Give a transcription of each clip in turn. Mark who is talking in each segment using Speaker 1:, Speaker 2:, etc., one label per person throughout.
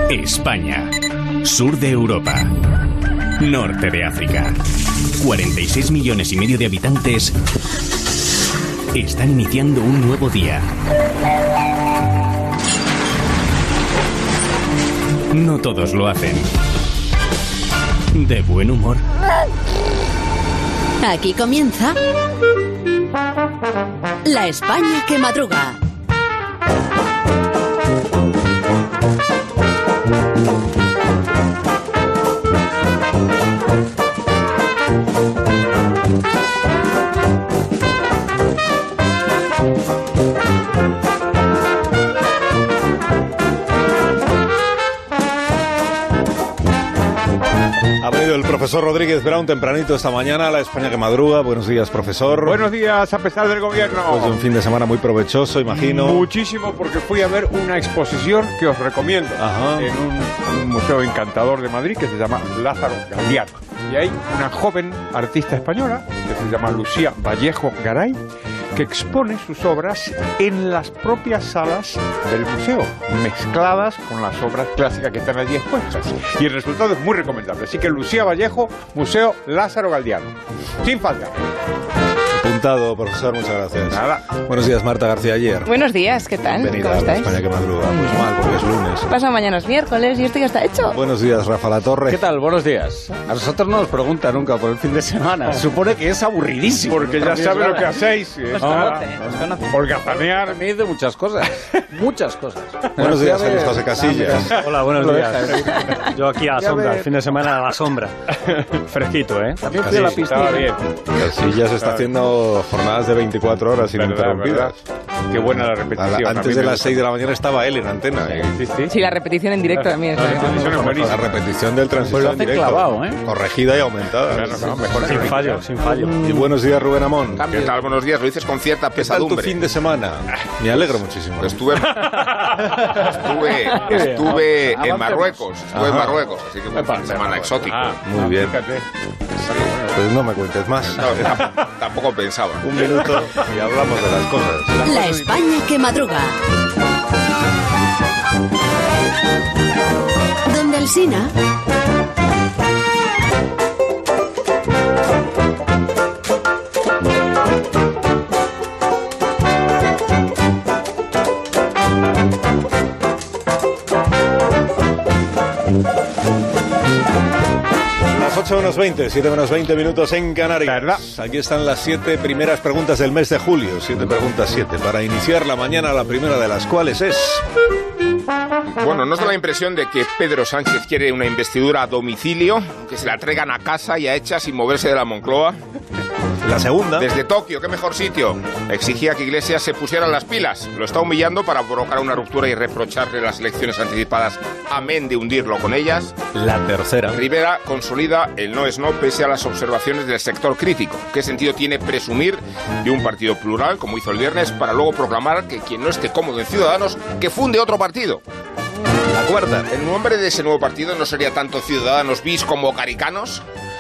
Speaker 1: España. Sur de Europa. Norte de África. 46,5 millones de habitantes están iniciando un nuevo día. No todos lo hacen de buen humor.
Speaker 2: Aquí comienza La España que madruga.
Speaker 3: Ha venido el profesor Rodríguez Brown tempranito esta mañana a La España que madruga. Buenos días, profesor.
Speaker 4: Buenos días, a pesar del gobierno.
Speaker 3: Pues de un fin de semana muy provechoso, imagino.
Speaker 4: Muchísimo, porque fui a ver una exposición que os recomiendo.
Speaker 3: Ajá.
Speaker 4: En un museo encantador de Madrid que se llama Lázaro Galdiano. Y hay una joven artista española que se llama Lucía Vallejo Garay, que expone sus obras en las propias salas del museo, mezcladas con las obras clásicas que están allí expuestas. Y el resultado es muy recomendable. Así que Lucía Vallejo, Museo Lázaro Galdiano. Sin falta.
Speaker 3: Apuntado, profesor, muchas gracias.
Speaker 4: Nada.
Speaker 3: Buenos días, Marta García Ayer.
Speaker 5: Buenos días, ¿qué tal?
Speaker 3: Bienvenida
Speaker 5: ¿Cómo
Speaker 3: a La
Speaker 5: estáis?
Speaker 3: España que madruga. Pues mal, porque es lunes.
Speaker 5: Pasa mañana es miércoles y esto ya está hecho.
Speaker 3: Buenos días, Rafa Latorre.
Speaker 6: ¿Qué tal? Buenos días. A nosotros no nos pregunta nunca por el fin de semana. Supone que es aburridísimo.
Speaker 4: Porque ya sabe lo que hacéis.
Speaker 5: Os conoce.
Speaker 4: Holgazanear.
Speaker 6: Me dice muchas cosas. Muchas cosas.
Speaker 3: Buenos días, Félix José Casillas.
Speaker 7: Hola, buenos
Speaker 6: Lo
Speaker 7: días.
Speaker 6: deja,
Speaker 7: Yo aquí a la
Speaker 6: Ya
Speaker 7: sombra,
Speaker 6: ves.
Speaker 7: el fin de semana a la sombra. Fresquito, ¿eh?
Speaker 6: También fui a la piscina.
Speaker 4: Estaba bien.
Speaker 3: Casillas está haciendo jornadas de 24 horas ininterrumpidas.
Speaker 4: Qué buena la repetición.
Speaker 3: Antes de las 6 de la mañana estaba él en antena.
Speaker 4: Sí, sí.
Speaker 5: Sí, la repetición en directo también.
Speaker 4: La repetición es
Speaker 3: La
Speaker 4: buenísima.
Speaker 3: repetición del
Speaker 6: Pues
Speaker 3: transistor
Speaker 6: lo
Speaker 3: en
Speaker 6: hace
Speaker 3: directo.
Speaker 6: clavado, ¿eh?
Speaker 3: Corregida y aumentada.
Speaker 4: Claro, no, mejor
Speaker 7: Sin fallo, sin fallo.
Speaker 3: Y buenos días, Rubén Amón.
Speaker 8: ¿Qué tal? Buenos días. Lo dices con cierta
Speaker 3: ¿Qué tal tu
Speaker 8: pesadumbre.
Speaker 3: fin de semana? Me alegro muchísimo.
Speaker 8: Estuve en Marruecos. Estuve en Marruecos, así que fue un fin de semana exótico.
Speaker 3: Muy bien.
Speaker 4: Fíjate.
Speaker 3: Pues no me cuentes más.
Speaker 8: No, tampoco pensaba.
Speaker 3: Un minuto y hablamos de las cosas.
Speaker 2: La España que madruga. Donde Alsina.
Speaker 3: Las 8 menos 20, 7 menos 20 minutos en Canarias.
Speaker 4: ¿Verdad?
Speaker 3: Aquí están las 7 primeras preguntas del mes de julio. 7 preguntas, 7. Para iniciar la mañana, la primera de las cuales es...
Speaker 8: Bueno, ¿nos da la impresión de que Pedro Sánchez quiere una investidura a domicilio? Que se la traigan a casa ya hecha sin moverse de la Moncloa.
Speaker 3: La segunda...
Speaker 8: Desde Tokio, qué mejor sitio. Exigía que Iglesias se pusieran las pilas. Lo está humillando para provocar una ruptura y reprocharle las elecciones anticipadas, amén de hundirlo con ellas.
Speaker 3: La tercera...
Speaker 8: Rivera consolida el no es no pese a las observaciones del sector crítico. ¿Qué sentido tiene presumir de un partido plural, como hizo el viernes, para luego proclamar que quien no esté cómodo en Ciudadanos, que funde otro partido?
Speaker 3: La cuarta...
Speaker 8: ¿El nombre de ese nuevo partido no sería tanto Ciudadanos bis como Caricanos?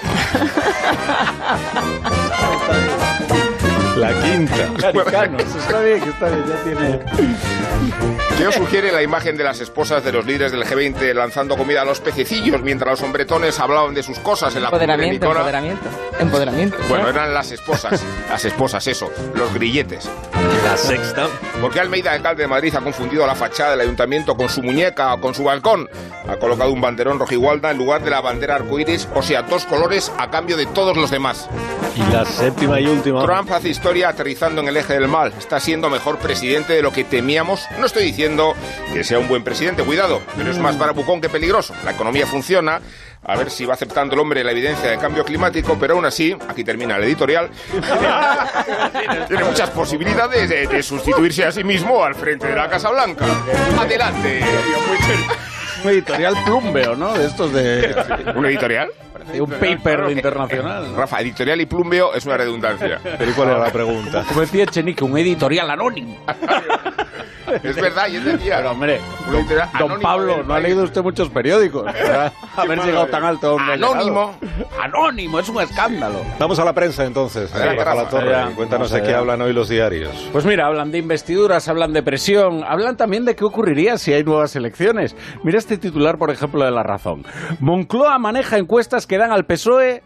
Speaker 3: La quinta...
Speaker 6: Caricanos. Está bien, ya tiene...
Speaker 8: ¿Qué os sugiere la imagen de las esposas de los líderes del G20 lanzando comida a los pececillos mientras los hombretones hablaban de sus cosas en la cumbre de Micona?
Speaker 5: Empoderamiento.
Speaker 8: Bueno, eran las esposas, eso, los grilletes.
Speaker 3: La sexta...
Speaker 8: ¿Por qué Almeida, alcalde de Madrid, ha confundido la fachada del ayuntamiento con su muñeca o con su balcón? Ha colocado un banderón rojigualda en lugar de la bandera arcoíris, o sea, 2 colores a cambio de todos los demás.
Speaker 3: Y la séptima y última...
Speaker 8: Trump hace historia aterrizando en el eje del mal. Está siendo mejor presidente de lo que temíamos. No estoy diciendo que sea un buen presidente, cuidado, pero es más barabucón que peligroso. La economía funciona. A ver si va aceptando el hombre la evidencia del cambio climático, pero aún así, aquí termina el editorial, tiene muchas posibilidades de sustituirse a sí mismo al frente de la Casa Blanca. Adelante.
Speaker 6: Un editorial plumbeo, ¿no? De estos de...
Speaker 8: ¿Un editorial?
Speaker 6: de un paper internacional.
Speaker 8: Rafa, editorial y plumbeo es una redundancia.
Speaker 3: Pero ¿y cuál era la pregunta?
Speaker 6: Como decía Echenique, un editorial anónimo.
Speaker 8: Es verdad, y es del día.
Speaker 6: Pero hombre,
Speaker 8: Literal,
Speaker 6: don
Speaker 8: anónimo
Speaker 6: Pablo,
Speaker 8: del
Speaker 6: ¿no ha
Speaker 8: país.
Speaker 6: leído usted muchos periódicos? Haber llegado tan alto. Hombre,
Speaker 8: Anónimo.
Speaker 6: Anónimo, es un escándalo.
Speaker 3: Vamos a la prensa entonces.
Speaker 8: Adelante,
Speaker 3: Rafa La
Speaker 8: Rafa.
Speaker 3: Torre.
Speaker 6: Ya,
Speaker 3: Cuéntanos
Speaker 6: vamos
Speaker 3: de qué
Speaker 6: allá.
Speaker 3: hablan hoy los diarios.
Speaker 6: Pues mira, hablan de investiduras, hablan de presión, hablan también de qué ocurriría si hay nuevas elecciones. Mira este titular, por ejemplo, de La Razón. Moncloa maneja encuestas que dan al PSOE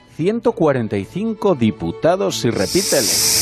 Speaker 6: 145 diputados si repite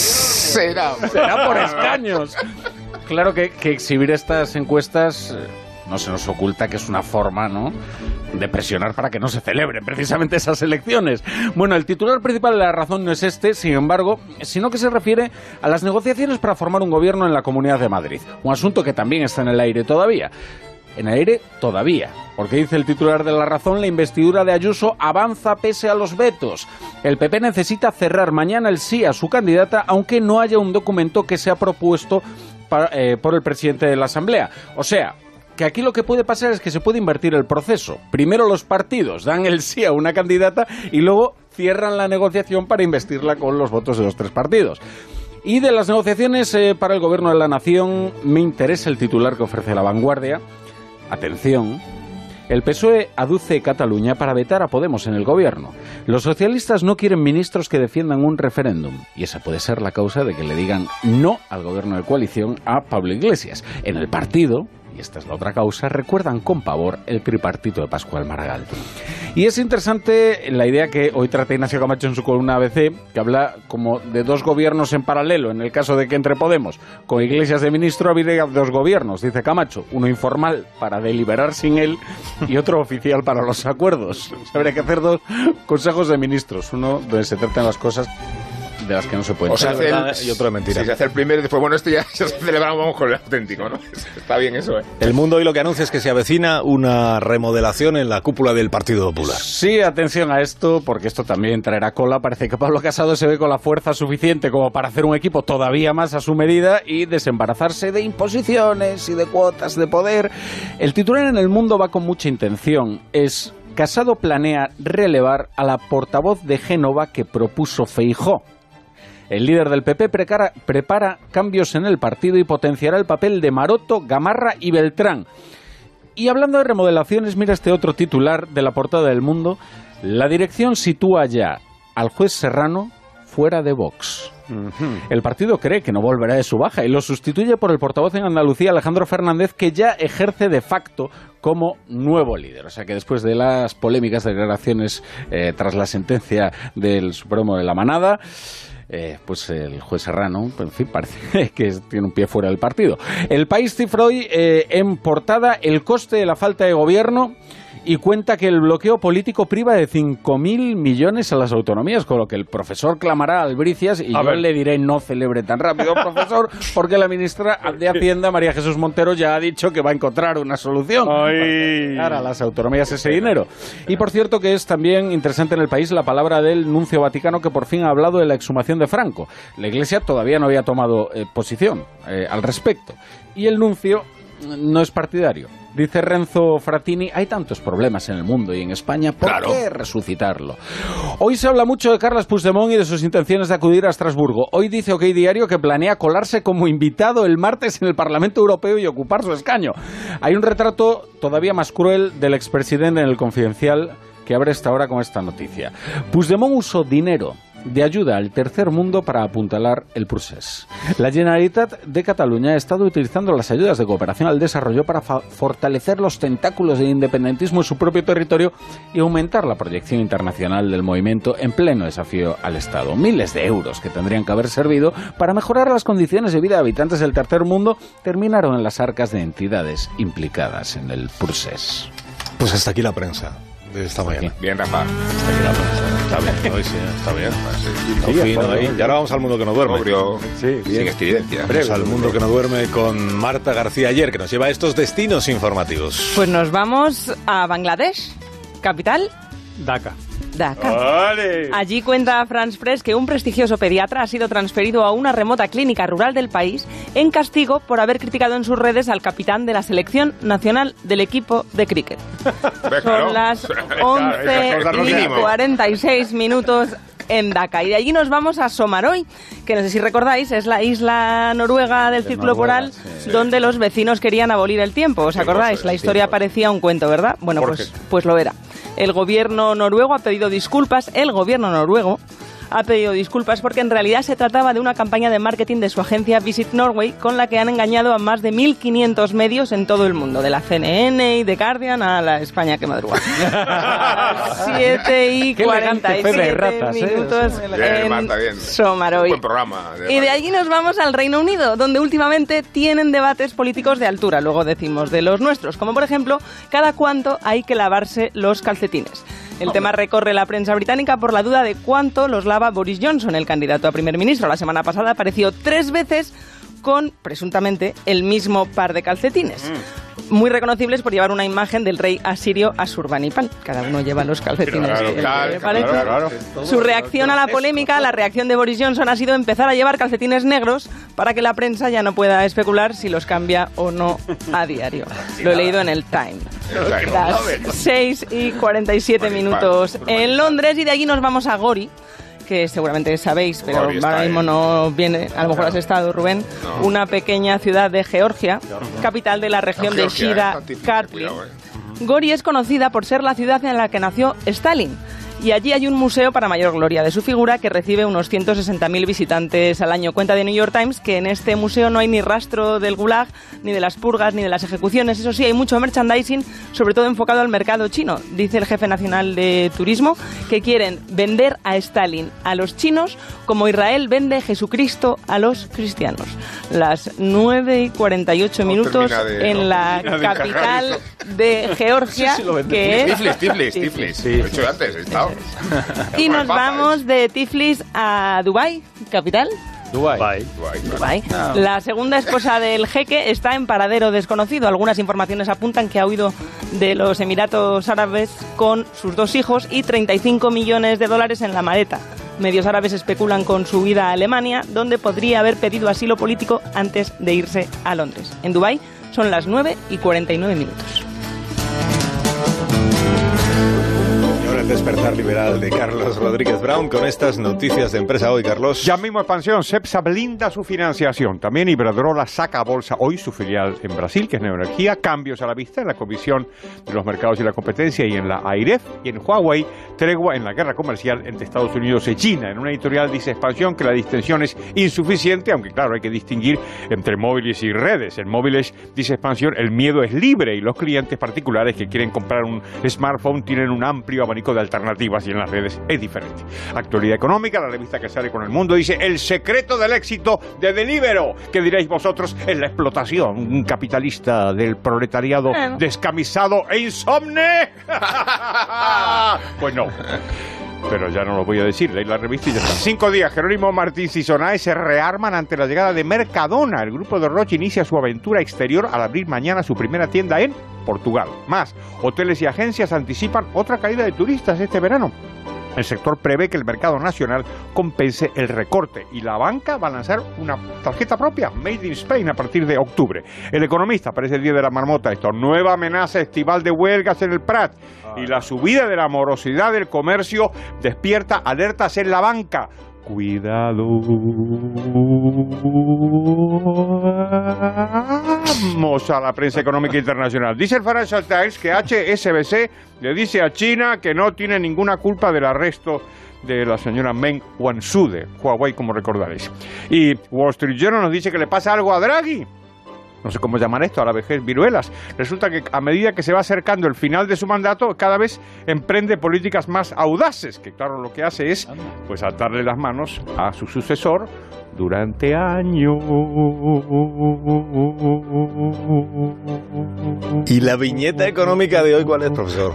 Speaker 8: Será.
Speaker 6: Será por escaños. Claro que exhibir estas encuestas no se nos oculta que es una forma, ¿no?, de presionar para que no se celebren precisamente esas elecciones. Bueno, el titular principal de La Razón no es este, sin embargo, sino que se refiere a las negociaciones para formar un gobierno en la Comunidad de Madrid. Un asunto que también está en el aire todavía. En el aire todavía, porque dice el titular de La Razón, la investidura de Ayuso avanza pese a los vetos. El PP necesita cerrar mañana el sí a su candidata, aunque no haya un documento que sea propuesto por el presidente de la Asamblea. O sea, que aquí lo que puede pasar es que se puede invertir el proceso. Primero los partidos dan el sí a una candidata y luego cierran la negociación para investirla con los votos de los tres partidos. Y de las negociaciones para el gobierno de la nación me interesa el titular que ofrece La Vanguardia. Atención. El PSOE aduce Cataluña para vetar a Podemos en el gobierno. Los socialistas no quieren ministros que defiendan un referéndum. Y esa puede ser la causa de que le digan no al gobierno de coalición a Pablo Iglesias. En el partido, y esta es la otra causa, recuerdan con pavor el tripartito de Pascual Maragall. Y es interesante la idea que hoy trata Ignacio Camacho en su columna ABC, que habla como de dos gobiernos en paralelo, en el caso de que entre Podemos, con Iglesias de ministro, habría dos gobiernos, dice Camacho, uno informal para deliberar sin él y otro oficial para los acuerdos. Habría que hacer dos consejos de ministros, uno donde se tratan las cosas de las que no se pueden.
Speaker 8: O sea,
Speaker 3: de verdad y otro de mentira.
Speaker 8: Si se hace el primero y después, bueno, esto ya se celebramos, vamos con el auténtico, ¿no? Está bien eso, ¿eh?
Speaker 3: El Mundo hoy lo que anuncia es que se avecina una remodelación en la cúpula del Partido Popular.
Speaker 6: Sí, atención a esto, porque esto también traerá cola. Parece que Pablo Casado se ve con la fuerza suficiente como para hacer un equipo todavía más a su medida y desembarazarse de imposiciones y de cuotas de poder. El titular en El Mundo va con mucha intención. Es: Casado planea relevar a la portavoz de Génova que propuso Feijóo. El líder del PP prepara cambios en el partido y potenciará el papel de Maroto, Gamarra y Beltrán. Y hablando de remodelaciones, mira este otro titular de la portada del Mundo. La dirección sitúa ya al juez Serrano fuera de Vox. El partido cree que no volverá de su baja y lo sustituye por el portavoz en Andalucía, Alejandro Fernández, que ya ejerce de facto como nuevo líder. O sea que después de las polémicas declaraciones tras la sentencia del Supremo de la Manada, pues el juez Serrano, en fin, parece que tiene un pie fuera del partido. El País cifra hoy en portada el coste de la falta de gobierno y cuenta que el bloqueo político priva de 5.000 millones a las autonomías, con lo que el profesor clamará a albricias y yo le diré no celebre tan rápido, profesor, porque la ministra de Hacienda, María Jesús Montero, ya ha dicho que va a encontrar una solución para dar a las autonomías ese dinero. Y por cierto que es también interesante en El País la palabra del nuncio vaticano, que por fin ha hablado de la exhumación de Franco. La Iglesia todavía no había tomado posición al respecto y el nuncio no es partidario. Dice Renzo Frattini, hay tantos problemas en el mundo y en España, ¿por qué resucitarlo? Hoy se habla mucho de Carles Puigdemont y de sus intenciones de acudir a Estrasburgo. Hoy dice OK Diario que planea colarse como invitado el martes en el Parlamento Europeo y ocupar su escaño. Hay un retrato todavía más cruel del expresidente en El Confidencial que abre esta hora con esta noticia. Puigdemont usó dinero de ayuda al tercer mundo para apuntalar el procés. La Generalitat de Cataluña ha estado utilizando las ayudas de cooperación al desarrollo para fortalecer los tentáculos del independentismo en su propio territorio y aumentar la proyección internacional del movimiento en pleno desafío al Estado. Miles de euros que tendrían que haber servido para mejorar las condiciones de vida de habitantes del tercer mundo terminaron en las arcas de entidades implicadas en el procés.
Speaker 3: Pues hasta aquí la prensa de esta mañana.
Speaker 8: Bien, Rafa.
Speaker 3: Está bien, hoy sí, está bien. Fino ahí. Y ahora vamos al mundo que no duerme.
Speaker 8: Sin estridencia.
Speaker 3: Vamos al mundo que no duerme con Marta García Ayer, que nos lleva a estos destinos informativos.
Speaker 5: Pues nos vamos a Bangladesh, capital
Speaker 7: Dhaka.
Speaker 5: Dhaka.
Speaker 4: ¡Vale!
Speaker 5: Allí cuenta France Press que un prestigioso pediatra ha sido transferido a una remota clínica rural del país en castigo por haber criticado en sus redes al capitán de la selección nacional del equipo de cricket. Son las 11:46 minutos. en Dhaka. Y de allí nos vamos a Sommarøy, que no sé si recordáis, es la isla noruega del Círculo Polar, donde los vecinos querían abolir el tiempo. ¿Os acordáis? La historia parecía un cuento, ¿verdad? Bueno, pues lo era. El gobierno noruego ha pedido disculpas. El gobierno noruego ha pedido disculpas porque en realidad se trataba de una campaña de marketing de su agencia Visit Norway, con la que han engañado a más de 1.500 medios en todo el mundo, de la CNN y de Guardian a la España que madruga. 7:47 minutos en Sommarøy.
Speaker 8: Buen programa.
Speaker 5: Y de allí nos vamos al Reino Unido, donde últimamente tienen debates políticos de altura, luego decimos de los nuestros, como por ejemplo, cada cuánto hay que lavarse los calcetines. El tema recorre la prensa británica por la duda de cuánto los lava Boris Johnson, el candidato a primer ministro. La semana pasada apareció 3 veces con, presuntamente, el mismo par de calcetines. Muy reconocibles por llevar una imagen del rey asirio Asurbanipal. Cada uno lleva los calcetines que le parece. Su reacción a la polémica, la reacción de Boris Johnson, ha sido empezar a llevar calcetines negros para que la prensa ya no pueda especular si los cambia o no a diario. Lo he leído en el Time. Las 6:47 minutos en Londres, y de allí nos vamos a Gori, que seguramente sabéis, pero ahora mismo no viene, a lo mejor has estado, Rubén, una pequeña ciudad de Georgia, capital de la región de Shira Kartli. Gori es conocida por ser la ciudad en la que nació Stalin, y allí hay un museo para mayor gloria de su figura que recibe unos 160.000 visitantes al año. Cuenta The New York Times que en este museo no hay ni rastro del Gulag, ni de las purgas, ni de las ejecuciones. Eso sí, hay mucho merchandising, sobre todo enfocado al mercado chino. Dice el jefe nacional de turismo que quieren vender a Stalin a los chinos como Israel vende Jesucristo a los cristianos. Las 9:48 minutos en la capital de Georgia, que es
Speaker 8: Tiflis. Lo he hecho antes, he estado.
Speaker 5: Y nos vamos de Tiflis a Dubái, capital.
Speaker 7: Dubái.
Speaker 5: La segunda esposa del jeque está en paradero desconocido. Algunas informaciones apuntan que ha huido de los Emiratos Árabes con sus 2 hijos y $35 millones en la maleta. Medios árabes especulan con su huida a Alemania, donde podría haber pedido asilo político antes de irse a Londres. En Dubái son las 9:49 minutos.
Speaker 3: El despertar liberal de Carlos Rodríguez Brown con estas noticias de Empresa Hoy, Carlos.
Speaker 4: Ya mismo expansión, Cepsa blinda su financiación. También Iberdrola saca a bolsa hoy su filial en Brasil, que es Neoenergía. Cambios a la vista en la Comisión de los Mercados y la Competencia y en la AIREF. Y en Huawei, tregua en la guerra comercial entre Estados Unidos y China. En una editorial dice expansión que la distensión es insuficiente, aunque claro, hay que distinguir entre móviles y redes. En móviles, dice expansión, el miedo es libre y los clientes particulares que quieren comprar un smartphone tienen un amplio abanico de alternativas, y en las redes es diferente. Actualidad Económica, la revista que sale con El Mundo, dice el secreto del éxito de Deliveroo. ¿Qué diréis vosotros? Es la explotación capitalista del proletariado descamisado e insomne. Pues no. Pero ya no lo voy a decir, leí la revista y ya está. 5 días, Jerónimo Martín Sisonae se rearman ante la llegada de Mercadona. El grupo de Roche inicia su aventura exterior al abrir mañana su primera tienda en Portugal. Más, hoteles y agencias anticipan otra caída de turistas este verano. El sector prevé que el mercado nacional compense el recorte y la banca va a lanzar una tarjeta propia, Made in Spain, a partir de octubre. El Economista, parece el día de la marmota esto, nueva amenaza estival de huelgas en el Prat, y la subida de la morosidad del comercio despierta alertas en la banca. Cuidado. Vamos a la prensa económica internacional. Dice el Financial Times que HSBC le dice a China que no tiene ninguna culpa del arresto de la señora Meng Wanzhou de Huawei, como recordaréis. Y Wall Street Journal nos dice que le pasa algo a Draghi. No sé cómo llamar esto, a la vejez, viruelas. Resulta que a medida que se va acercando el final de su mandato, cada vez emprende políticas más audaces, que claro, lo que hace es pues atarle las manos a su sucesor durante años.
Speaker 3: ¿Y la viñeta económica de hoy cuál es, profesor?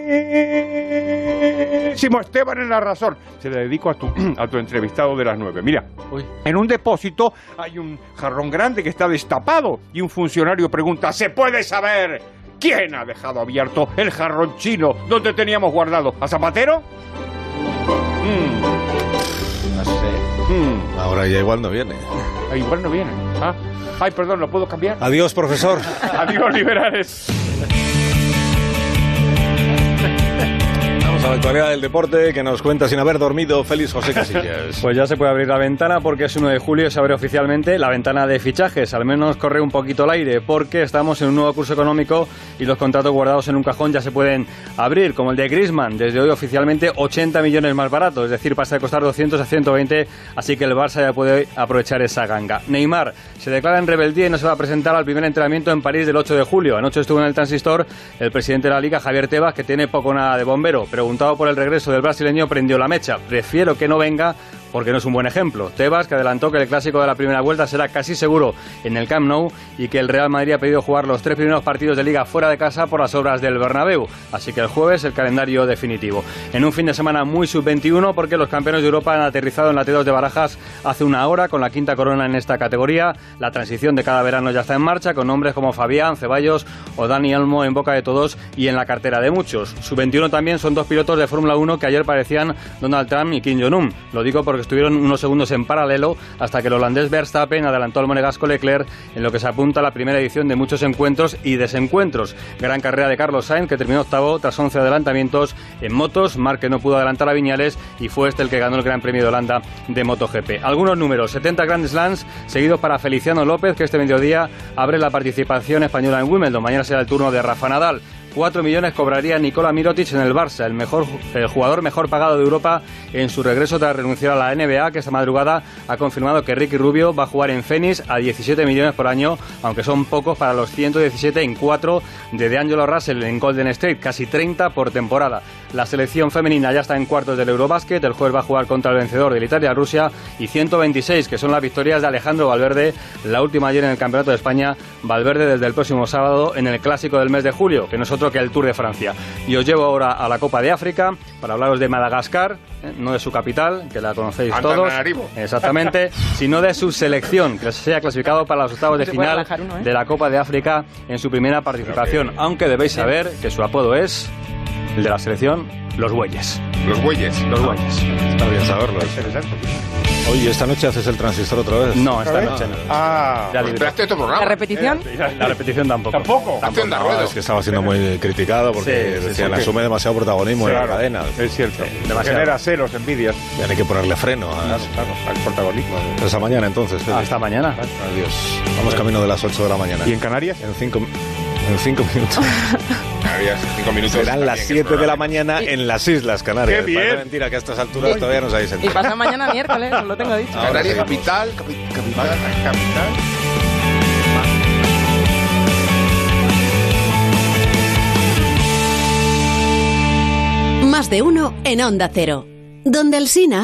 Speaker 4: Buenísimo, Esteban en la razón. Se le dedico a tu entrevistado de las 9. Mira, en un depósito hay un jarrón grande que está destapado y un funcionario pregunta, ¿se puede saber quién ha dejado abierto el jarrón chino donde teníamos guardado? ¿A Zapatero?
Speaker 6: No sé.
Speaker 3: Ahora ya igual no viene.
Speaker 4: Igual no viene. Ay, perdón, ¿lo puedo cambiar?
Speaker 3: Adiós, profesor.
Speaker 4: Adiós, liberales.
Speaker 3: Vamos a ver. la actualidad del deporte que nos cuenta sin haber dormido Félix José Casillas.
Speaker 7: Pues ya se puede abrir la ventana porque es 1 de julio y se abre oficialmente la ventana de fichajes. Al menos corre un poquito el aire porque estamos en un nuevo curso económico y los contratos guardados en un cajón ya se pueden abrir, como el de Griezmann, desde hoy oficialmente 80 millones más barato, es decir, pasa de costar 200 a 120, así que el Barça ya puede aprovechar esa ganga. Neymar se declara en rebeldía y no se va a presentar al primer entrenamiento en París del 8 de julio. Anoche estuvo en el Transistor el presidente de la Liga, Javier Tebas, que tiene poco o nada de bombero. Preguntado por el regreso del brasileño, prendió la mecha. Prefiero que no venga porque no es un buen ejemplo. Tebas, que adelantó que el clásico de la primera vuelta será casi seguro en el Camp Nou y que el Real Madrid ha pedido jugar los 3 primeros partidos de Liga fuera de casa por las obras del Bernabéu. Así que el jueves el calendario definitivo. En un fin de semana muy sub-21 porque los campeones de Europa han aterrizado en la T2 de Barajas hace una hora con la quinta corona en esta categoría. La transición de cada verano ya está en marcha con nombres como Fabián, Ceballos o Dani Olmo en boca de todos y en la cartera de muchos. Sub-21 también son 2 pilotos de Fórmula 1 que ayer parecían Donald Trump y Kim Jong-un. Lo digo porque estuvieron unos segundos en paralelo hasta que el holandés Verstappen adelantó al monegasco Leclerc en lo que se apunta a la primera edición de muchos encuentros y desencuentros. Gran carrera de Carlos Sainz, que terminó octavo tras 11 adelantamientos en motos. Márquez no pudo adelantar a Viñales y fue este el que ganó el Gran Premio de Holanda de MotoGP. Algunos números: 70 Grand Slams seguidos para Feliciano López, que este mediodía abre la participación española en Wimbledon. Mañana será el turno de Rafa Nadal. 4 millones cobraría Nikola Mirotic en el Barça, el jugador mejor pagado de Europa en su regreso tras renunciar a la NBA, que esta madrugada ha confirmado que Ricky Rubio va a jugar en Phoenix a 17 millones por año, aunque son pocos para los 117 en 4 de D'Angelo Russell en Golden State, casi 30 por temporada. La selección femenina ya está en cuartos del Eurobasket, el jueves va a jugar contra el vencedor del Italia-Rusia, y 126, que son las victorias de Alejandro Valverde, la última ayer en el Campeonato de España. Valverde desde el próximo sábado en el Clásico del mes de julio, que no es otro que el Tour de Francia. Y os llevo ahora a la Copa de África para hablaros de Madagascar, no de su capital, que la conocéis todos, exactamente, sino de su selección, que se ha clasificado para los octavos de final de la Copa de África en su primera participación, aunque debéis saber que su apodo es el de la selección, Los Bueyes.
Speaker 8: Los Bueyes.
Speaker 7: Los Bueyes.
Speaker 3: Está bien saberlo. Oye, ¿esta noche haces el Transistor otra vez?
Speaker 7: No, esta noche no.
Speaker 8: Ya esperaste otro programa.
Speaker 5: ¿La repetición?
Speaker 7: La repetición tampoco.
Speaker 8: Acción de ruedas.
Speaker 3: Es que estaba siendo muy criticado porque decían, asume demasiado protagonismo en la cadena.
Speaker 4: Es cierto. Genera celos, envidias.
Speaker 3: Ya hay que ponerle freno
Speaker 4: al protagonismo.
Speaker 3: Hasta mañana entonces. Félix.
Speaker 7: Hasta mañana.
Speaker 3: Adiós. Vamos camino de las 8 de la mañana.
Speaker 4: ¿Y en Canarias?
Speaker 3: En 5 minutos.
Speaker 8: Canarias, 5 minutos.
Speaker 3: Serán las 7 de la mañana en las Islas Canarias.
Speaker 4: ¡Qué bien!
Speaker 3: Parece mentira que a estas alturas todavía no sabéis
Speaker 5: Y
Speaker 3: enterar.
Speaker 5: pasa mañana miércoles, os lo tengo dicho.
Speaker 8: Canarias, capital.
Speaker 2: Más de uno en Onda Cero. Donde Alsina.